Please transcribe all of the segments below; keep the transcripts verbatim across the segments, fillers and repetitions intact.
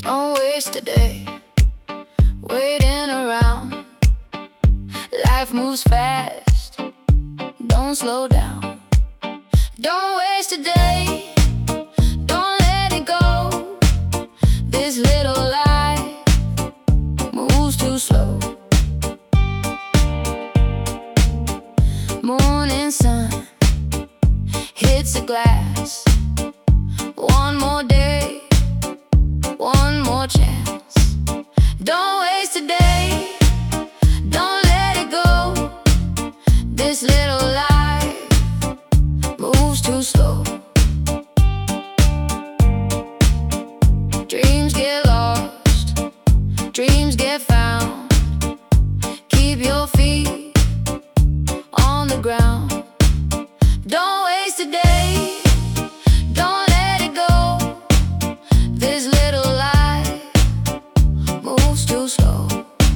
Don't waste a day waiting around. Life moves fast, don't slow down. Don't waste a day, don't let it go. This little life moves too slow. Morning sun hits the glass. One more day, one more chance. Don't waste a day, don't let it go. This little life moves too slow. Dreams get lost, dreams get found. Keep your feet on the ground. Don't waste a day, don't let it go. This little life moves too slow.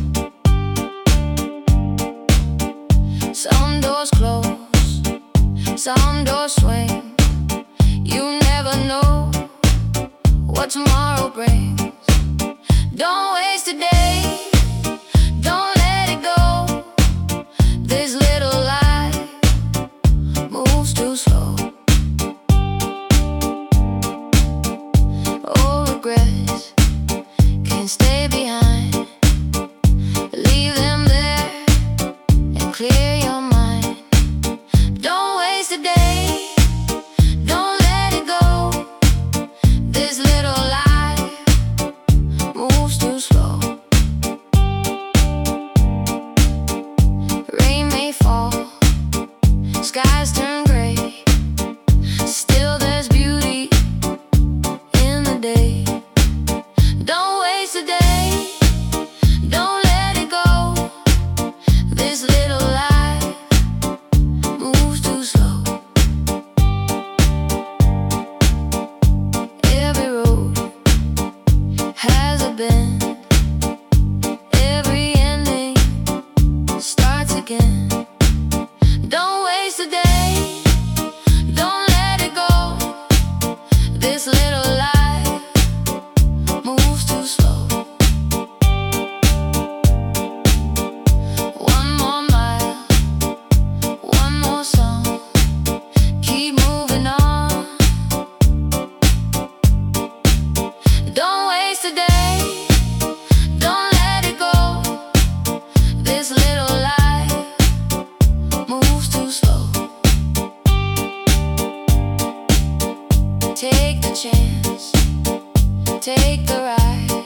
Some doors close, some doors swing. You never know what tomorrow brings. Don't waste a day, don't let it go. This little life moves too slow. Old regrets can't stay behind. Leave them there and clear your mind. Don't waste a day, don't let it go. This little life moves too slow. Rain may fall, skies turn gray. Still there's beauty in the day. Don't waste a day, don't let it go. This little life moves too slow. Every road has a bend, every ending starts again. Don't waste a day, don't let it go. This little life moves too slow. One more mile, one more song. Keep moving on. Don't waste a day, don't let it go. This little life moves too slow. Take the chance, take the ride.